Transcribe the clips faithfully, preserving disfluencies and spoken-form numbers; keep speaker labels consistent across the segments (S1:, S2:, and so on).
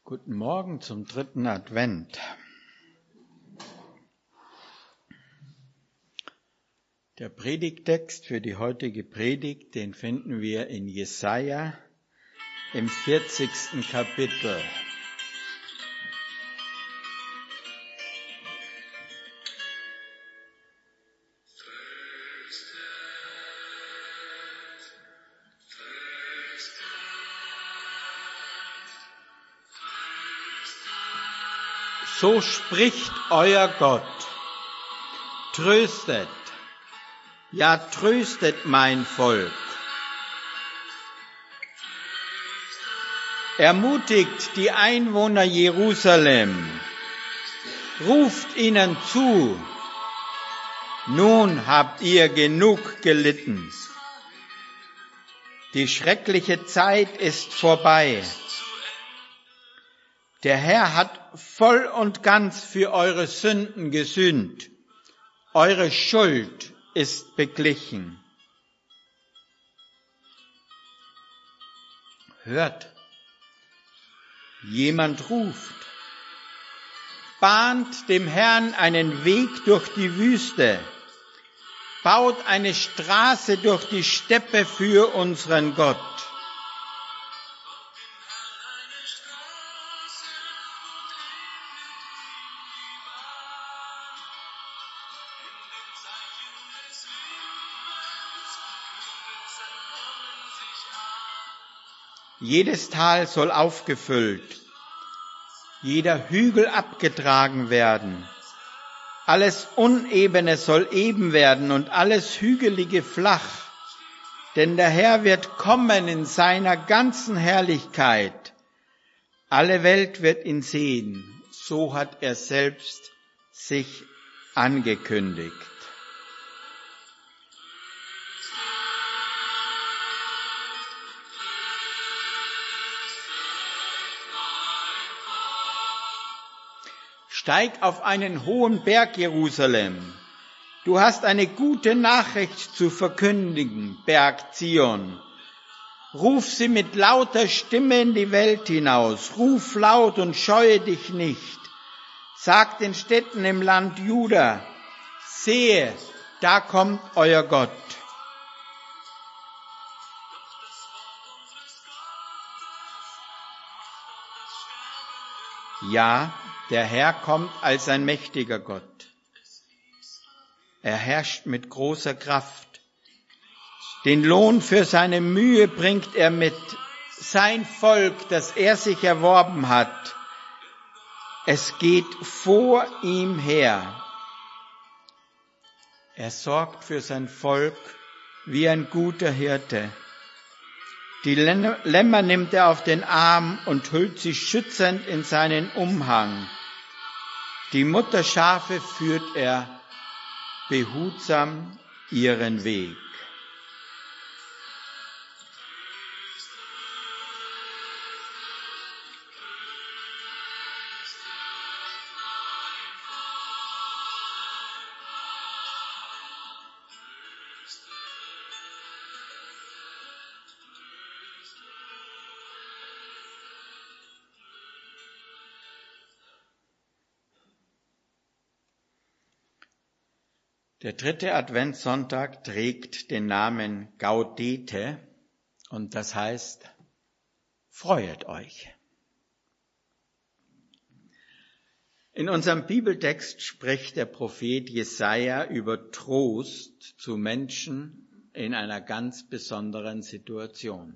S1: Guten Morgen zum dritten Advent. Der Predigttext für die heutige Predigt, den finden wir in Jesaja im vierzigsten Kapitel. So spricht euer Gott, tröstet, ja tröstet mein Volk. Ermutigt die Einwohner Jerusalem, ruft ihnen zu, nun habt ihr genug gelitten. Die schreckliche Zeit ist vorbei. Der Herr hat voll und ganz für eure Sünden gesühnt. Eure Schuld ist beglichen. Hört, jemand ruft. Bahnt dem Herrn einen Weg durch die Wüste. Baut eine Straße durch die Steppe für unseren Gott. Jedes Tal soll aufgefüllt, jeder Hügel abgetragen werden. Alles Unebene soll eben werden und alles Hügelige flach. Denn der Herr wird kommen in seiner ganzen Herrlichkeit. Alle Welt wird ihn sehen. So hat er selbst sich angekündigt. Steig auf einen hohen Berg, Jerusalem. Du hast eine gute Nachricht zu verkündigen, Berg Zion. Ruf sie mit lauter Stimme in die Welt hinaus. Ruf laut und scheue dich nicht. Sag den Städten im Land Juda, sehe, da kommt euer Gott. Ja, der Herr kommt als ein mächtiger Gott. Er herrscht mit großer Kraft. Den Lohn für seine Mühe bringt er mit. Sein Volk, das er sich erworben hat, es geht vor ihm her. Er sorgt für sein Volk wie ein guter Hirte. Die Lämmer nimmt er auf den Arm und hüllt sie schützend in seinen Umhang. Die Mutterschafe führt er behutsam ihren Weg. Der dritte Adventssonntag trägt den Namen Gaudete und das heißt, freuet euch. In unserem Bibeltext spricht der Prophet Jesaja über Trost zu Menschen in einer ganz besonderen Situation.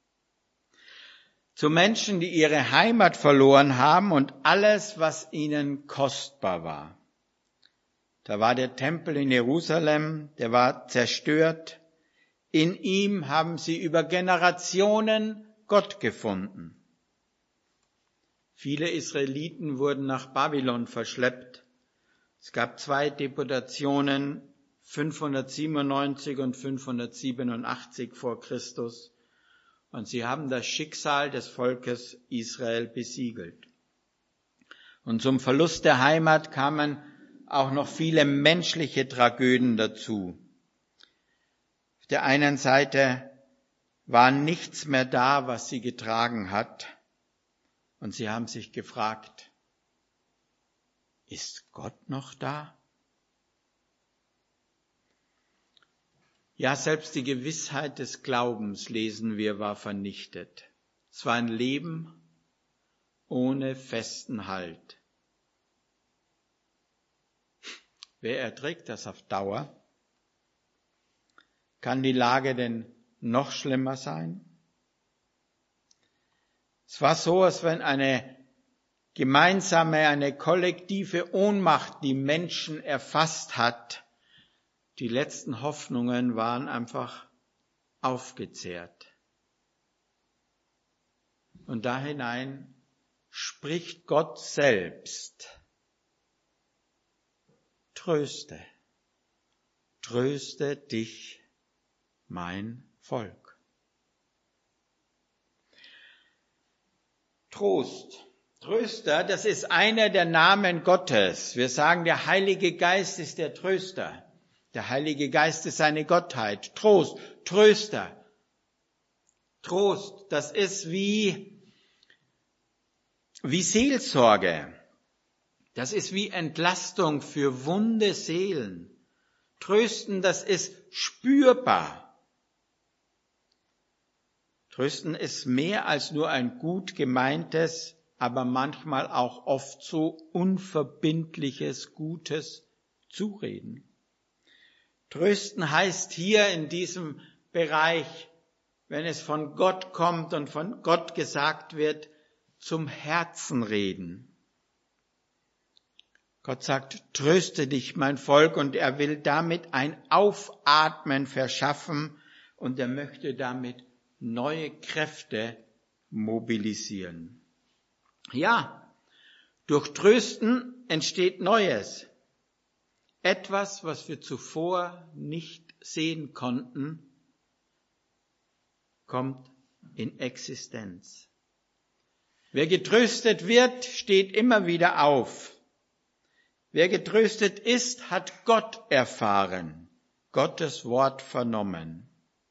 S1: Zu Menschen, die ihre Heimat verloren haben und alles, was ihnen kostbar war. Da war der Tempel in Jerusalem, der war zerstört. In ihm haben sie über Generationen Gott gefunden. Viele Israeliten wurden nach Babylon verschleppt. Es gab zwei Deportationen, fünfhundertsiebenundneunzig und fünfhundertsiebenundachtzig vor Christus. Und sie haben das Schicksal des Volkes Israel besiegelt. Und zum Verlust der Heimat kamen auch noch viele menschliche Tragödien dazu. Auf der einen Seite war nichts mehr da, was sie getragen hat. Und sie haben sich gefragt, ist Gott noch da? Ja, selbst die Gewissheit des Glaubens, lesen wir, war vernichtet. Es war ein Leben ohne festen Halt. Wer erträgt das auf Dauer? Kann die Lage denn noch schlimmer sein? Es war so, als wenn eine gemeinsame, eine kollektive Ohnmacht die Menschen erfasst hat. Die letzten Hoffnungen waren einfach aufgezehrt. Und da hinein spricht Gott selbst. Tröste, tröste dich, mein Volk. Trost, Tröster, das ist einer der Namen Gottes. Wir sagen, der Heilige Geist ist der Tröster. Der Heilige Geist ist seine Gottheit. Trost, Tröster. Trost, das ist wie, wie Seelsorge. Das ist wie Entlastung für wunde Seelen. Trösten, das ist spürbar. Trösten ist mehr als nur ein gut gemeintes, aber manchmal auch oft so unverbindliches, gutes Zureden. Trösten heißt hier in diesem Bereich, wenn es von Gott kommt und von Gott gesagt wird, zum Herzen reden. Gott sagt, tröste dich, mein Volk, und er will damit ein Aufatmen verschaffen und er möchte damit neue Kräfte mobilisieren. Ja, durch Trösten entsteht Neues. Etwas, was wir zuvor nicht sehen konnten, kommt in Existenz. Wer getröstet wird, steht immer wieder auf. Wer getröstet ist, hat Gott erfahren, Gottes Wort vernommen.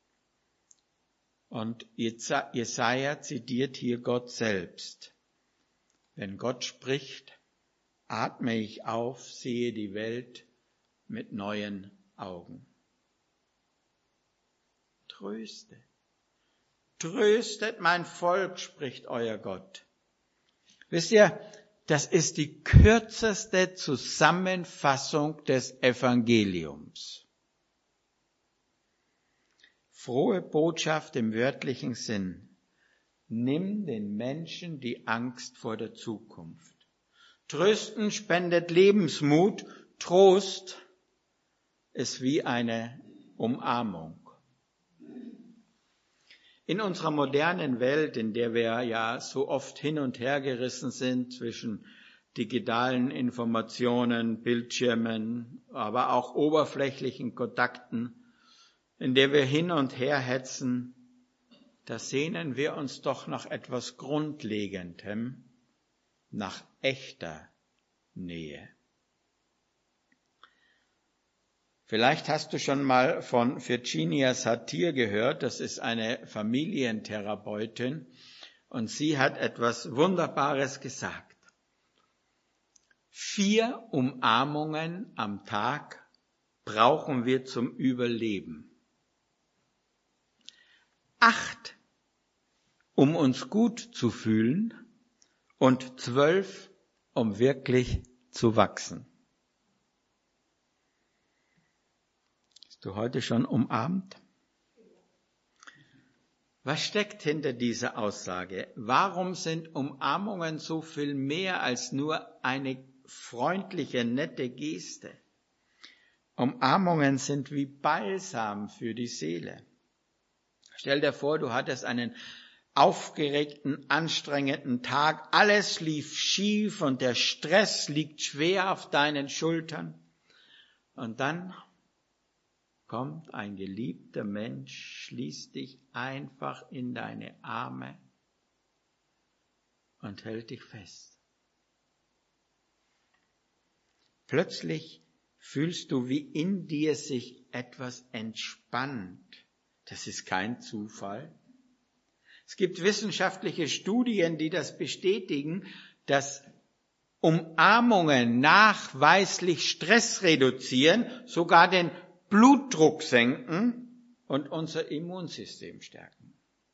S1: Und Jesaja zitiert hier Gott selbst. Wenn Gott spricht, atme ich auf, sehe die Welt mit neuen Augen. Tröste, tröstet mein Volk, spricht euer Gott. Wisst ihr, das ist die kürzeste Zusammenfassung des Evangeliums. Frohe Botschaft im wörtlichen Sinn. Nimm den Menschen die Angst vor der Zukunft. Trösten spendet Lebensmut. Trost ist wie eine Umarmung. In unserer modernen Welt, in der wir ja so oft hin und her gerissen sind zwischen digitalen Informationen, Bildschirmen, aber auch oberflächlichen Kontakten, in der wir hin und her hetzen, da sehnen wir uns doch nach etwas Grundlegendem, nach echter Nähe. Vielleicht hast du schon mal von Virginia Satir gehört, das ist eine Familientherapeutin und sie hat etwas Wunderbares gesagt. Vier Umarmungen am Tag brauchen wir zum Überleben. Acht, um uns gut zu fühlen und zwölf, um wirklich zu wachsen. Du heute schon umarmt? Was steckt hinter dieser Aussage? Warum sind Umarmungen so viel mehr als nur eine freundliche, nette Geste? Umarmungen sind wie Balsam für die Seele. Stell dir vor, du hattest einen aufgeregten, anstrengenden Tag, alles lief schief und der Stress liegt schwer auf deinen Schultern. Und dann kommt ein geliebter Mensch, schließt dich einfach in deine Arme und hält dich fest. Plötzlich fühlst du, wie in dir sich etwas entspannt. Das ist kein Zufall, Es gibt wissenschaftliche Studien, die das bestätigen, dass Umarmungen nachweislich Stress reduzieren, sogar den Blutdruck senken und unser Immunsystem stärken.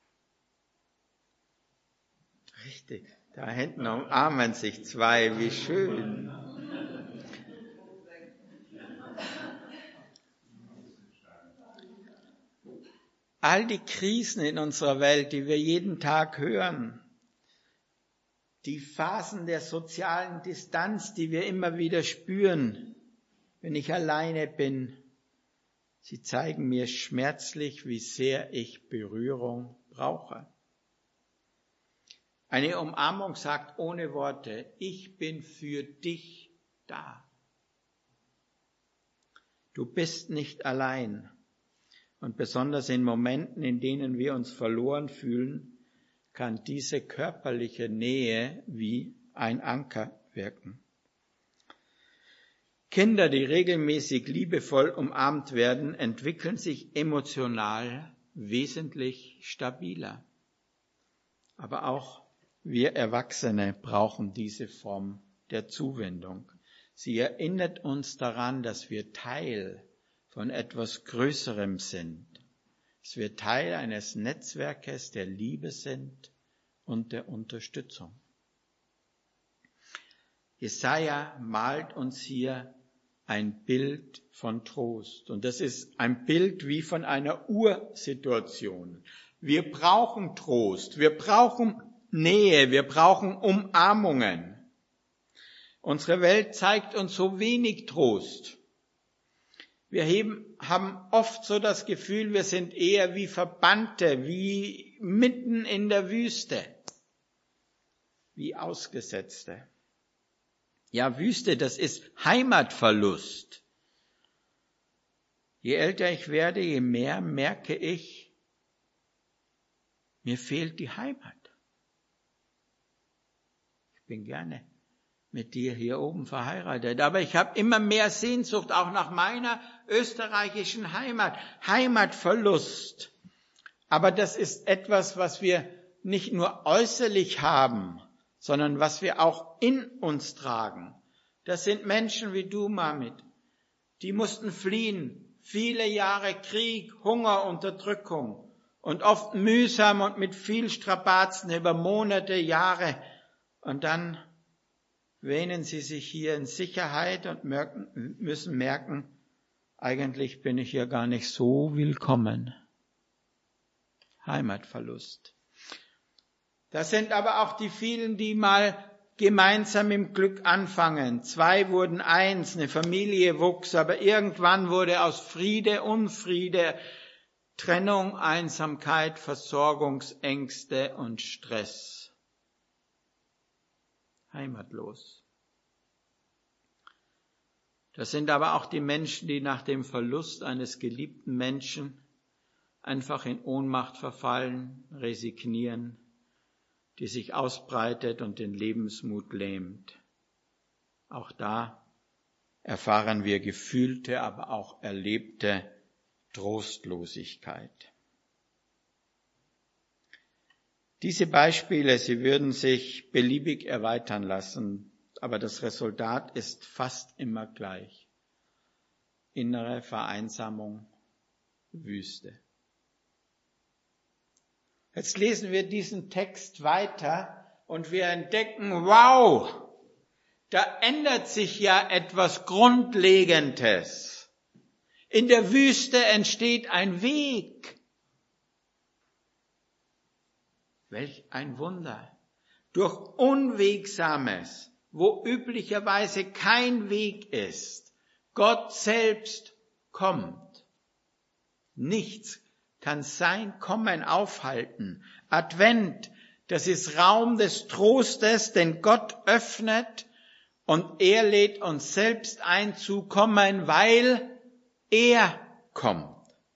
S1: Richtig, da hinten umarmen sich zwei, wie schön. All die Krisen in unserer Welt, die wir jeden Tag hören, die Phasen der sozialen Distanz, die wir immer wieder spüren, wenn ich alleine bin, sie zeigen mir schmerzlich, wie sehr ich Berührung brauche. Eine Umarmung sagt ohne Worte, ich bin für dich da. Du bist nicht allein. Und besonders in Momenten, in denen wir uns verloren fühlen, kann diese körperliche Nähe wie ein Anker wirken. Kinder, die regelmäßig liebevoll umarmt werden, entwickeln sich emotional wesentlich stabiler. Aber auch wir Erwachsene brauchen diese Form der Zuwendung. Sie erinnert uns daran, dass wir Teil von etwas Größerem sind, dass wir Teil eines Netzwerkes der Liebe sind und der Unterstützung. Jesaja malt uns hier ein Bild von Trost. Und das ist ein Bild wie von einer Ursituation. Wir brauchen Trost, wir brauchen Nähe, wir brauchen Umarmungen. Unsere Welt zeigt uns so wenig Trost. Wir haben oft so das Gefühl, wir sind eher wie Verbannte, wie mitten in der Wüste, wie Ausgesetzte. Ja, Wüste, das ist Heimatverlust. Je älter ich werde, je mehr merke ich, mir fehlt die Heimat. Ich bin gerne mit dir hier oben verheiratet. Aber ich habe immer mehr Sehnsucht auch nach meiner österreichischen Heimat. Heimatverlust. Aber das ist etwas, was wir nicht nur äußerlich haben, sondern was wir auch in uns tragen. Das sind Menschen wie du, Mamit. Die mussten fliehen. Viele Jahre Krieg, Hunger, Unterdrückung. Und oft mühsam und mit viel Strapazen über Monate, Jahre. Und dann wähnen sie sich hier in Sicherheit und merken, müssen merken, eigentlich bin ich hier gar nicht so willkommen. Heimatverlust. Das sind aber auch die vielen, die mal gemeinsam im Glück anfangen. Zwei wurden eins, eine Familie wuchs, aber irgendwann wurde aus Friede Unfriede, Trennung, Einsamkeit, Versorgungsängste und Stress. Heimatlos. Das sind aber auch die Menschen, die nach dem Verlust eines geliebten Menschen einfach in Ohnmacht verfallen, resignieren, die sich ausbreitet und den Lebensmut lähmt. Auch da erfahren wir gefühlte, aber auch erlebte Trostlosigkeit. Diese Beispiele, sie würden sich beliebig erweitern lassen, aber das Resultat ist fast immer gleich. Innere Vereinsamung, Wüste. Jetzt lesen wir diesen Text weiter und wir entdecken, wow, da ändert sich ja etwas Grundlegendes. In der Wüste entsteht ein Weg. Welch ein Wunder. Durch Unwegsames, wo üblicherweise kein Weg ist, Gott selbst kommt. Nichts kann sein Kommen aufhalten. Advent, das ist Raum des Trostes, den Gott öffnet und er lädt uns selbst ein zu kommen, weil er kommt.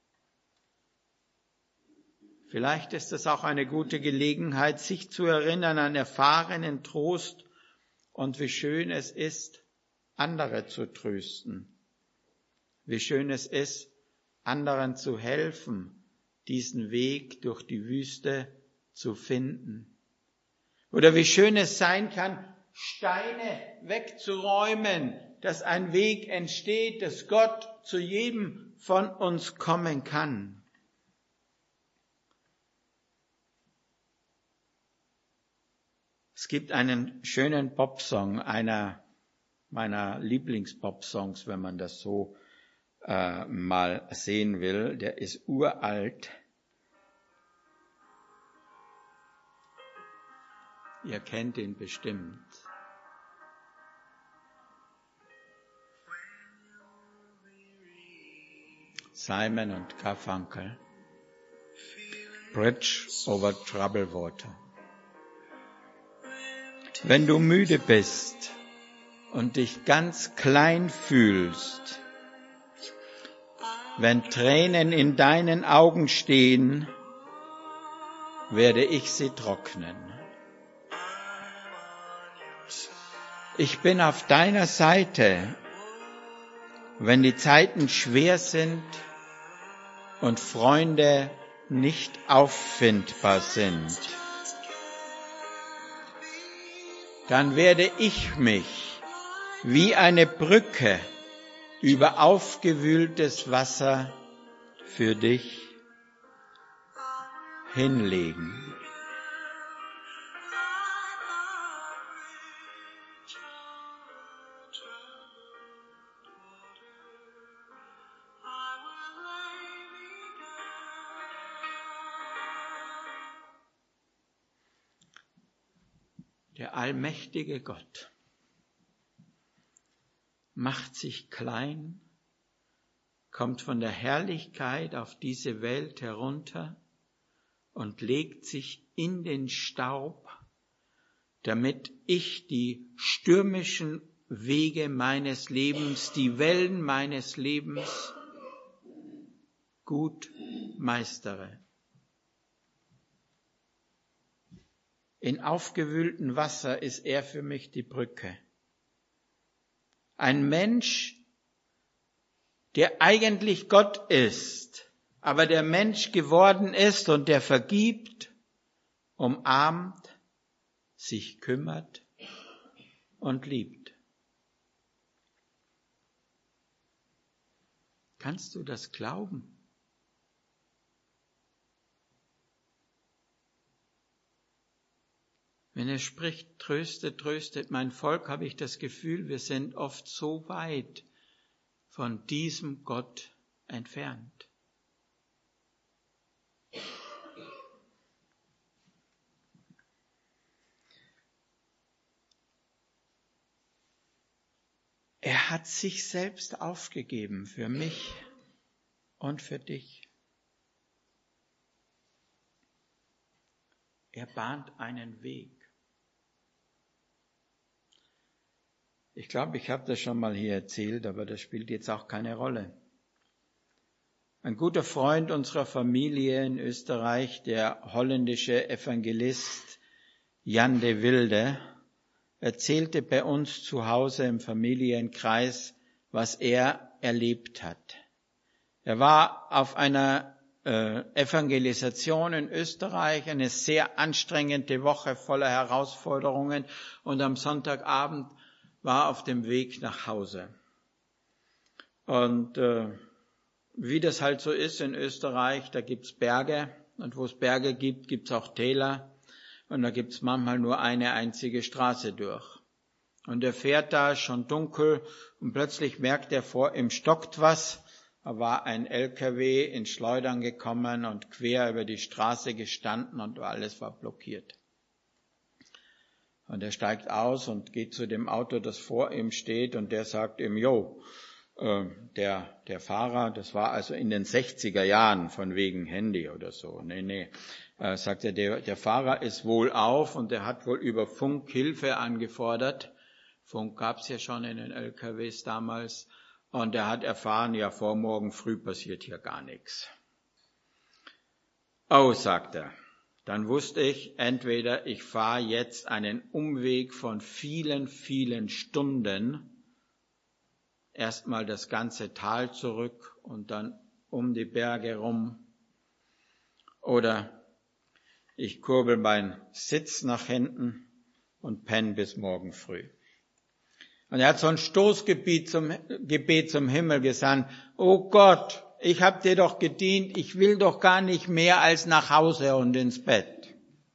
S1: Vielleicht ist es auch eine gute Gelegenheit, sich zu erinnern an erfahrenen Trost und wie schön es ist, andere zu trösten. Wie schön es ist, anderen zu helfen, diesen Weg durch die Wüste zu finden. Oder wie schön es sein kann, Steine wegzuräumen, dass ein Weg entsteht, dass Gott zu jedem von uns kommen kann. Es gibt einen schönen Popsong, einer meiner Lieblings-Popsongs, wenn man das so äh, mal sehen will. Der ist uralt. Ihr kennt ihn bestimmt. Simon und Garfunkel. Bridge over Troubled Water. Wenn du müde bist und dich ganz klein fühlst, wenn Tränen in deinen Augen stehen, werde ich sie trocknen. Ich bin auf deiner Seite, wenn die Zeiten schwer sind und Freunde nicht auffindbar sind. Dann werde ich mich wie eine Brücke über aufgewühltes Wasser für dich hinlegen. Der allmächtige Gott macht sich klein, kommt von der Herrlichkeit auf diese Welt herunter und legt sich in den Staub, damit ich die stürmischen Wege meines Lebens, die Wellen meines Lebens gut meistere. In aufgewühltem Wasser ist er für mich die Brücke. Ein Mensch, der eigentlich Gott ist, aber der Mensch geworden ist und der vergibt, umarmt, sich kümmert und liebt. Kannst du das glauben? Wenn er spricht, tröstet, tröstet mein Volk, habe ich das Gefühl, wir sind oft so weit von diesem Gott entfernt. Er hat sich selbst aufgegeben für mich und für dich. Er bahnt einen Weg. Ich glaube, ich habe das schon mal hier erzählt, aber das spielt jetzt auch keine Rolle. Ein guter Freund unserer Familie in Österreich, der holländische Evangelist Jan de Wilde, erzählte bei uns zu Hause im Familienkreis, was er erlebt hat. Er war auf einer äh, Evangelisation in Österreich, eine sehr anstrengende Woche voller Herausforderungen, und am Sonntagabend war auf dem Weg nach Hause. Und äh, wie das halt so ist in Österreich, da gibt's Berge, und wo es Berge gibt, gibt's auch Täler, und da gibt's manchmal nur eine einzige Straße durch. Und er fährt da, schon dunkel, und plötzlich merkt er, vor ihm stockt was. Da war ein L K W ins Schleudern gekommen und quer über die Straße gestanden, und alles war blockiert. Und er steigt aus und geht zu dem Auto, das vor ihm steht, und der sagt ihm, jo, äh, der, der Fahrer, das war also in den sechziger Jahren, von wegen Handy oder so. Nee, nee, äh, sagt er, der, der Fahrer ist wohl auf, und er hat wohl über Funk Hilfe angefordert. Funk gab's ja schon in den L K Ws damals. Und er hat erfahren, ja, vor morgen früh passiert hier gar nichts. Oh, sagt er. Dann wusste ich, entweder ich fahre jetzt einen Umweg von vielen, vielen Stunden, erstmal das ganze Tal zurück und dann um die Berge rum, oder Ich kurbel meinen Sitz nach hinten und penne bis morgen früh. Und er hat so ein Stoßgebet zum, Gebet zum Himmel gesandt. Oh Gott, ich habe dir doch gedient, ich will doch gar nicht mehr als nach Hause und ins Bett.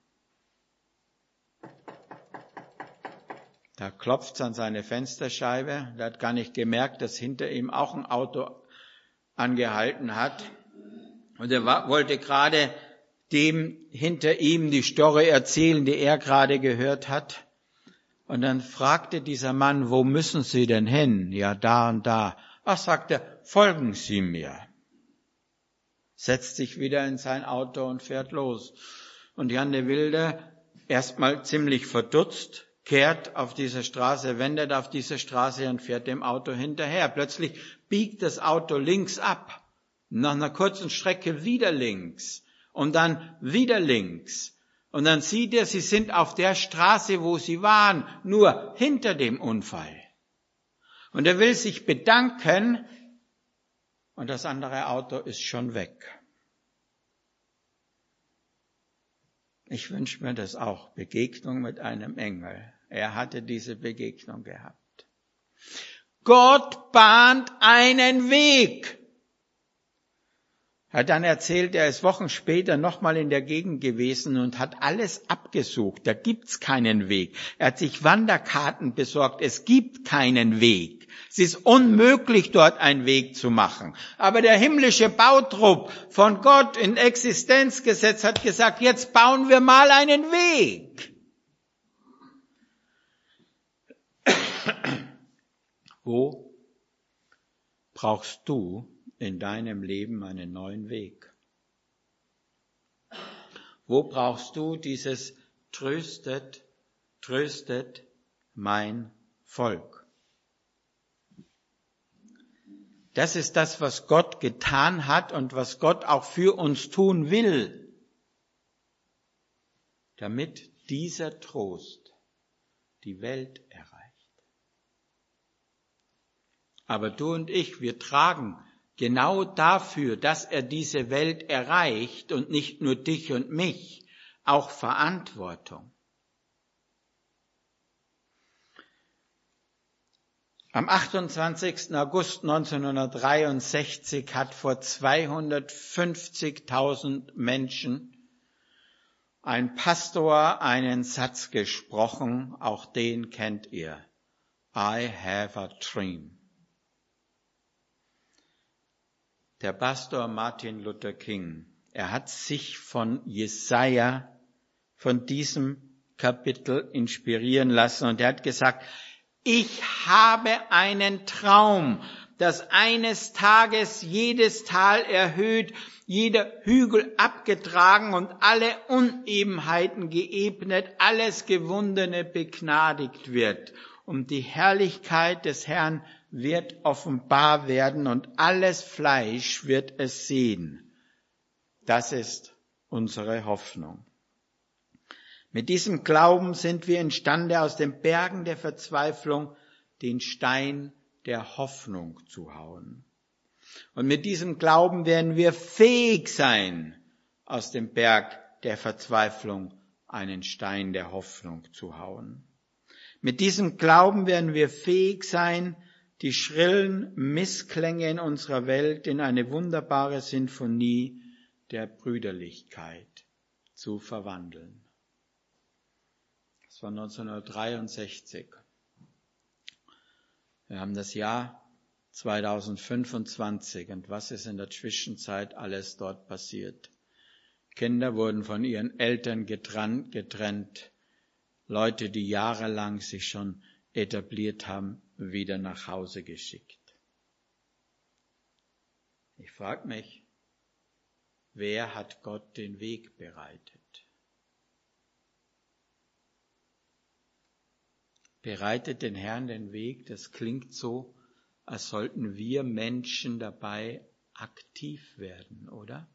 S1: Da klopft's an seine Fensterscheibe. Er hat gar nicht gemerkt, dass hinter ihm auch ein Auto angehalten hat. Und er war, wollte gerade dem hinter ihm die Story erzählen, die er gerade gehört hat. Und dann fragte dieser Mann, wo müssen Sie denn hin? Ja, da und da. Ach, sagt er, folgen Sie mir. Setzt sich wieder in sein Auto und fährt los. Und Jan de Wilde, erstmal ziemlich verdutzt, kehrt auf dieser Straße, wendet auf diese Straße und fährt dem Auto hinterher. Plötzlich biegt das Auto links ab. Nach einer kurzen Strecke wieder links. Und dann wieder links. Und dann sieht er, sie sind auf der Straße, wo sie waren, nur hinter dem Unfall. Und er will sich bedanken und das andere Auto ist schon weg. Ich wünsche mir das auch, Begegnung mit einem Engel. Er hatte diese Begegnung gehabt. Gott bahnt einen Weg. Er hat dann erzählt, er ist Wochen später nochmal in der Gegend gewesen und hat alles abgesucht. Da gibt's keinen Weg. Er hat sich Wanderkarten besorgt. Es gibt keinen Weg. Es ist unmöglich, dort einen Weg zu machen. Aber der himmlische Bautrupp von Gott in Existenz gesetzt hat gesagt, jetzt bauen wir mal einen Weg. Wo brauchst du in deinem Leben einen neuen Weg? Wo brauchst du dieses tröstet, tröstet mein Volk? Das ist das, was Gott getan hat und was Gott auch für uns tun will, damit dieser Trost die Welt erreicht. Aber du und ich, wir tragen genau dafür, dass er diese Welt erreicht und nicht nur dich und mich, auch Verantwortung. Am achtundzwanzigsten August neunzehnhundertdreiundsechzig hat vor zweihundertfünfzigtausend Menschen ein Pastor einen Satz gesprochen, auch den kennt ihr. I have a dream. Der Pastor Martin Luther King, er hat sich von Jesaja, von diesem Kapitel inspirieren lassen und er hat gesagt, ich habe einen Traum, dass eines Tages jedes Tal erhöht, jeder Hügel abgetragen und alle Unebenheiten geebnet, alles Gewundene begnadigt wird. Und die Herrlichkeit des Herrn wird offenbar werden und alles Fleisch wird es sehen. Das ist unsere Hoffnung. Mit diesem Glauben sind wir imstande, aus den Bergen der Verzweiflung den Stein der Hoffnung zu hauen. Und mit diesem Glauben werden wir fähig sein, aus dem Berg der Verzweiflung einen Stein der Hoffnung zu hauen. Mit diesem Glauben werden wir fähig sein, die schrillen Missklänge in unserer Welt in eine wunderbare Sinfonie der Brüderlichkeit zu verwandeln. Das war neunzehnhundertdreiundsechzig. Wir haben das Jahr zweitausendfünfundzwanzig und was ist in der Zwischenzeit alles dort passiert? Kinder wurden von ihren Eltern getrennt, getrennt. Leute, die jahrelang sich schon etabliert haben, wieder nach Hause geschickt. Ich frage mich, wer hat Gott den Weg bereitet? Bereitet den Herrn den Weg, das klingt so, als sollten wir Menschen dabei aktiv werden, oder?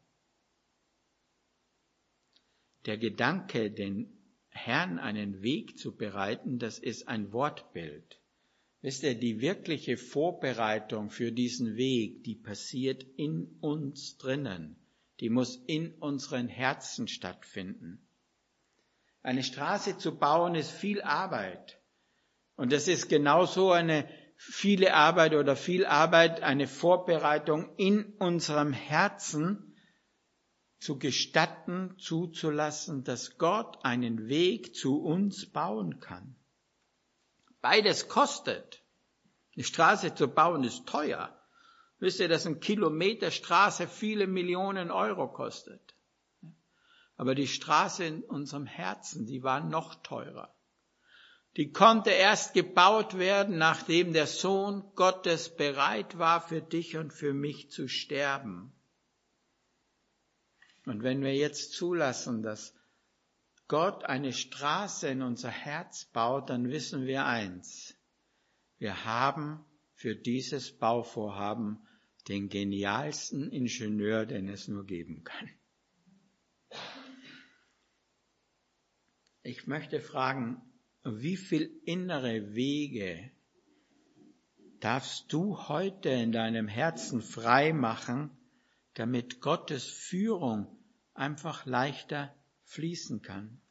S1: Der Gedanke, den Herrn einen Weg zu bereiten, das ist ein Wortbild. Wisst ihr, die wirkliche Vorbereitung für diesen Weg, die passiert in uns drinnen. Die muss in unseren Herzen stattfinden. Eine Straße zu bauen ist viel Arbeit. Und das ist genauso eine viele Arbeit oder viel Arbeit, eine Vorbereitung in unserem Herzen zu gestatten, zuzulassen, dass Gott einen Weg zu uns bauen kann. Beides kostet. Eine Straße zu bauen ist teuer. Wisst ihr, dass ein Kilometer Straße viele Millionen Euro kostet? Aber die Straße in unserem Herzen, die war noch teurer. Die konnte erst gebaut werden, nachdem der Sohn Gottes bereit war, für dich und für mich zu sterben. Und wenn wir jetzt zulassen, dass Gott eine Straße in unser Herz baut, dann wissen wir eins. Wir haben für dieses Bauvorhaben den genialsten Ingenieur, den es nur geben kann. Ich möchte fragen, wie viel innere Wege darfst du heute in deinem Herzen frei machen, damit Gottes Führung einfach leichter fließen kann?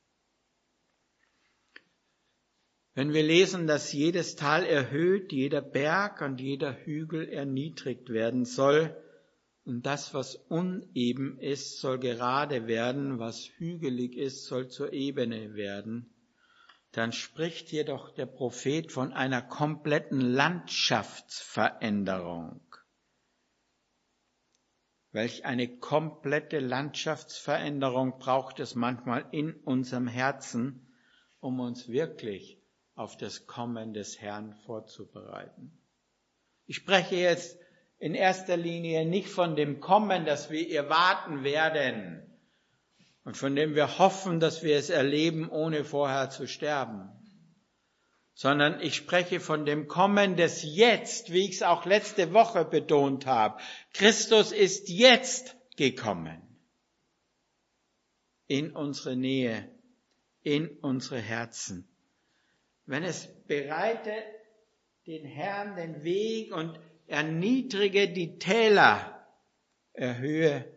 S1: Wenn wir lesen, dass jedes Tal erhöht, jeder Berg und jeder Hügel erniedrigt werden soll, und das, was uneben ist, soll gerade werden, was hügelig ist, soll zur Ebene werden, dann spricht jedoch der Prophet von einer kompletten Landschaftsveränderung. Welch eine komplette Landschaftsveränderung braucht es manchmal in unserem Herzen, um uns wirklich auf das Kommen des Herrn vorzubereiten. Ich spreche jetzt in erster Linie nicht von dem Kommen, das wir erwarten werden und von dem wir hoffen, dass wir es erleben, ohne vorher zu sterben, sondern ich spreche von dem Kommen des Jetzt, wie ich es auch letzte Woche betont habe. Christus ist jetzt gekommen in unsere Nähe, in unsere Herzen. Wenn es bereite den Herrn den Weg und erniedrige die Täler, erhöhe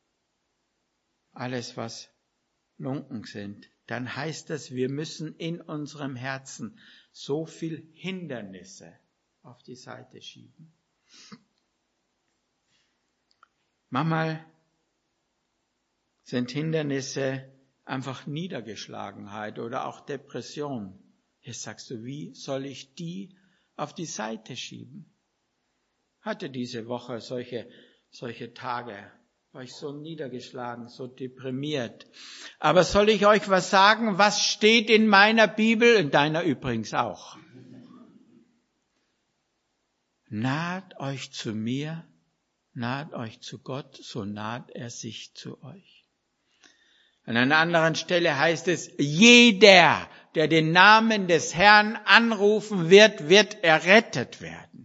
S1: alles, was Lunken sind, dann heißt das, wir müssen in unserem Herzen so viel Hindernisse auf die Seite schieben. Manchmal sind Hindernisse einfach Niedergeschlagenheit oder auch Depression. Jetzt sagst du, wie soll ich die auf die Seite schieben? Hatte diese Woche solche, solche Tage, war ich so niedergeschlagen, so deprimiert. Aber soll ich euch was sagen, was steht in meiner Bibel, in deiner übrigens auch? Naht euch zu mir, naht euch zu Gott, so naht er sich zu euch. An einer anderen Stelle heißt es, jeder, der den Namen des Herrn anrufen wird, wird errettet werden.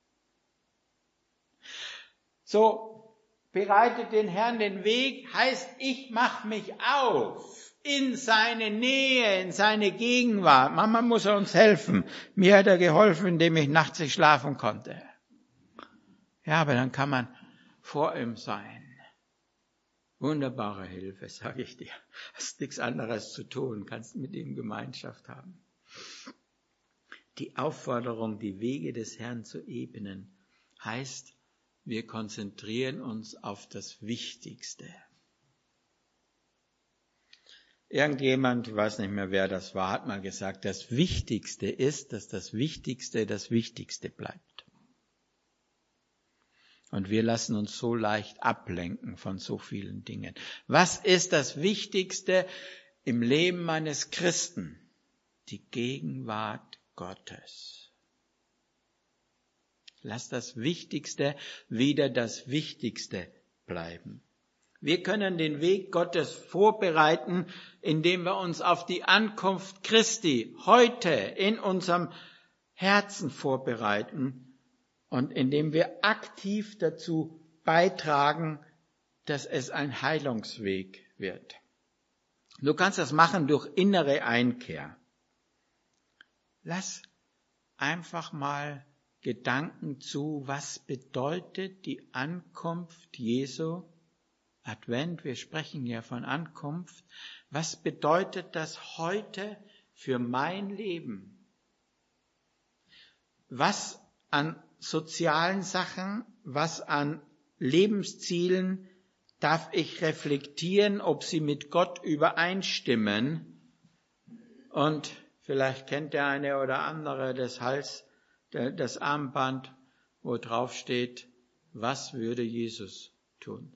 S1: So, bereitet den Herrn den Weg, heißt, ich mache mich auf in seine Nähe, in seine Gegenwart. Manchmal muss er uns helfen. Mir hat er geholfen, indem ich nachts nicht schlafen konnte. Ja, aber dann kann man vor ihm sein. Wunderbare Hilfe, sage ich dir. Hast nichts anderes zu tun, kannst mit ihm Gemeinschaft haben. Die Aufforderung, die Wege des Herrn zu ebnen, heißt, wir konzentrieren uns auf das Wichtigste. Irgendjemand, ich weiß nicht mehr, wer das war, hat mal gesagt, das Wichtigste ist, dass das Wichtigste das Wichtigste bleibt. Und wir lassen uns so leicht ablenken von so vielen Dingen. Was ist das Wichtigste im Leben eines Christen? Die Gegenwart Gottes. Lass das Wichtigste wieder das Wichtigste bleiben. Wir können den Weg Gottes vorbereiten, indem wir uns auf die Ankunft Christi heute in unserem Herzen vorbereiten und indem wir aktiv dazu beitragen, dass es ein Heilungsweg wird. Du kannst das machen durch innere Einkehr. Lass einfach mal Gedanken zu, was bedeutet die Ankunft Jesu Advent, wir sprechen ja von Ankunft. Was bedeutet das heute für mein Leben? Was an sozialen Sachen, was an Lebenszielen darf ich reflektieren, ob sie mit Gott übereinstimmen? Und vielleicht kennt der eine oder andere das Hals, das Armband, wo drauf steht, was würde Jesus tun?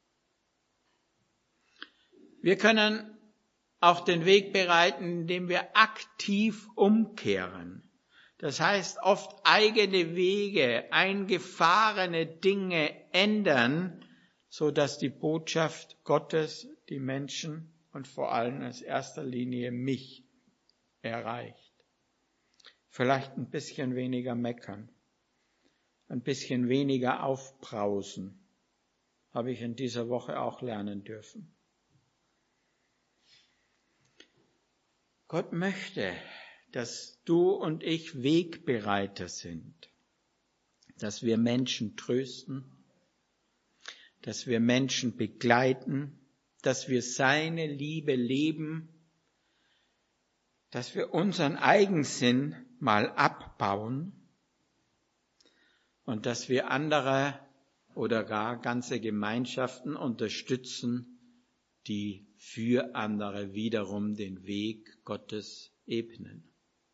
S1: Wir können auch den Weg bereiten, indem wir aktiv umkehren. Das heißt, oft eigene Wege, eingefahrene Dinge ändern, so dass die Botschaft Gottes die Menschen und vor allem in erster Linie mich erreicht. Vielleicht ein bisschen weniger meckern, ein bisschen weniger aufbrausen, habe ich in dieser Woche auch lernen dürfen. Gott möchte, dass du und ich Wegbereiter sind, dass wir Menschen trösten, dass wir Menschen begleiten, dass wir seine Liebe leben, dass wir unseren Eigensinn mal abbauen und dass wir andere oder gar ganze Gemeinschaften unterstützen, die für andere wiederum den Weg Gottes ebnen.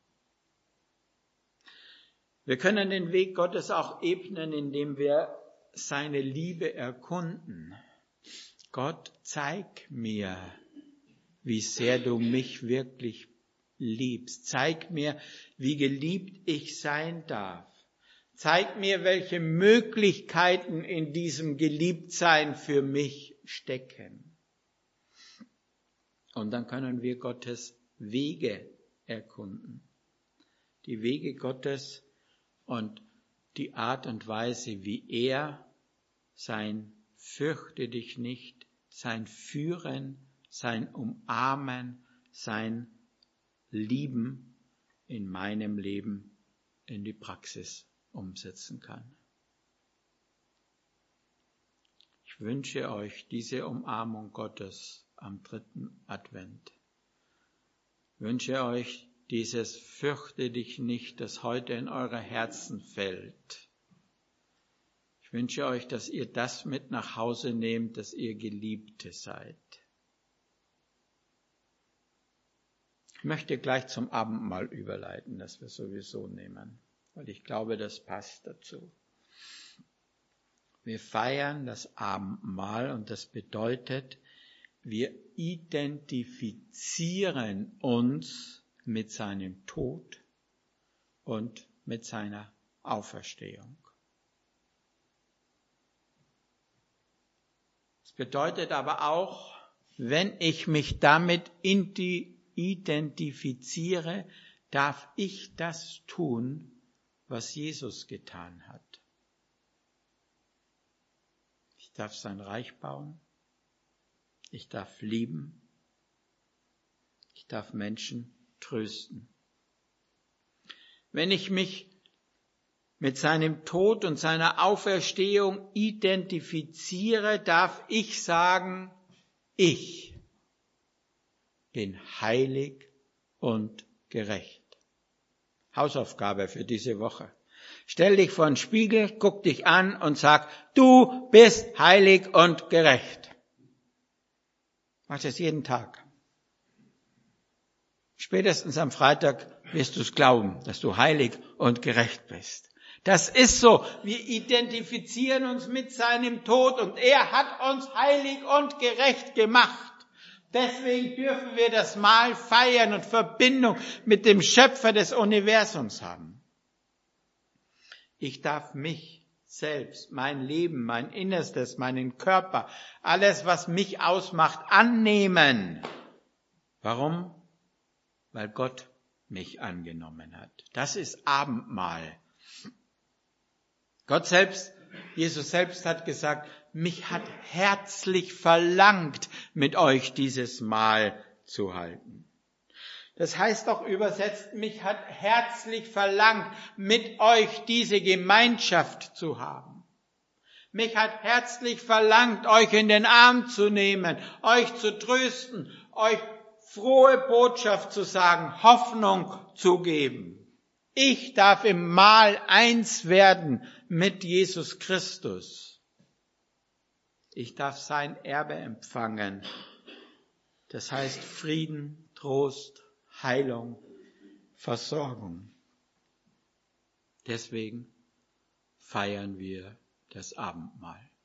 S1: Wir können den Weg Gottes auch ebnen, indem wir seine Liebe erkunden. Gott, zeig mir, wie sehr du mich wirklich liebst. Zeig mir, wie geliebt ich sein darf. Zeig mir, welche Möglichkeiten in diesem Geliebtsein für mich stecken. Und dann können wir Gottes Wege erkunden. Die Wege Gottes und die Art und Weise, wie er sein Fürchte dich nicht, sein Führen, sein Umarmen, sein Lieben in meinem Leben in die Praxis umsetzen kann. Ich wünsche euch diese Umarmung Gottes am dritten Advent. Ich wünsche euch dieses Fürchte dich nicht, das heute in eure Herzen fällt. Ich wünsche euch, dass ihr das mit nach Hause nehmt, dass ihr Geliebte seid. Ich möchte gleich zum Abendmahl überleiten, das wir sowieso nehmen, weil ich glaube, das passt dazu. Wir feiern das Abendmahl und das bedeutet, wir identifizieren uns mit seinem Tod und mit seiner Auferstehung. Es bedeutet aber auch, wenn ich mich damit identifiziere, darf ich das tun, was Jesus getan hat. Ich darf sein Reich bauen. Ich darf lieben. Ich darf Menschen trösten. Wenn ich mich mit seinem Tod und seiner Auferstehung identifiziere, darf ich sagen, ich bin heilig und gerecht. Hausaufgabe für diese Woche. Stell dich vor den Spiegel, guck dich an und sag, du bist heilig und gerecht. Mach das jeden Tag. Spätestens am Freitag wirst du es glauben, dass du heilig und gerecht bist. Das ist so. Wir identifizieren uns mit seinem Tod und er hat uns heilig und gerecht gemacht. Deswegen dürfen wir das Mahl feiern und Verbindung mit dem Schöpfer des Universums haben. Ich darf mich selbst, mein Leben, mein Innerstes, meinen Körper, alles, was mich ausmacht, annehmen. Warum? Weil Gott mich angenommen hat. Das ist Abendmahl. Gott selbst, Jesus selbst hat gesagt, mich hat herzlich verlangt, mit euch dieses Mahl zu halten. Das heißt doch übersetzt, mich hat herzlich verlangt, mit euch diese Gemeinschaft zu haben. mich hat herzlich verlangt, euch in den Arm zu nehmen, euch zu trösten, euch frohe Botschaft zu sagen, Hoffnung zu geben. Ich darf im Mahl eins werden mit Jesus Christus. Ich darf sein Erbe empfangen. Das heißt Frieden, Trost, Heilung, Versorgung. Deswegen feiern wir das Abendmahl.